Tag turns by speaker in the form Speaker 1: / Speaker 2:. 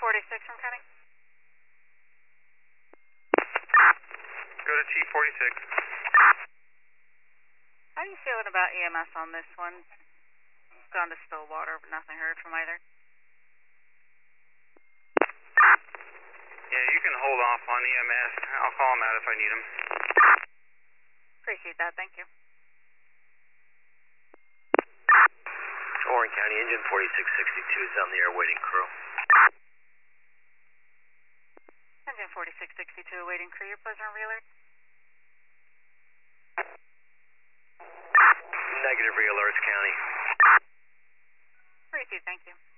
Speaker 1: T46 from County.
Speaker 2: Go to T46.
Speaker 1: How are you feeling about EMS on this one? Gone to Stillwater, but nothing heard from either.
Speaker 2: Yeah, you can hold off on EMS. I'll call them out if I need them.
Speaker 1: Appreciate that, thank you.
Speaker 3: Warren County, engine 4662 is on the air waiting crew.
Speaker 1: Engine 4662 awaiting crew, your pleasure and realert.
Speaker 3: Negative realert, County.
Speaker 1: Appreciate, thank you.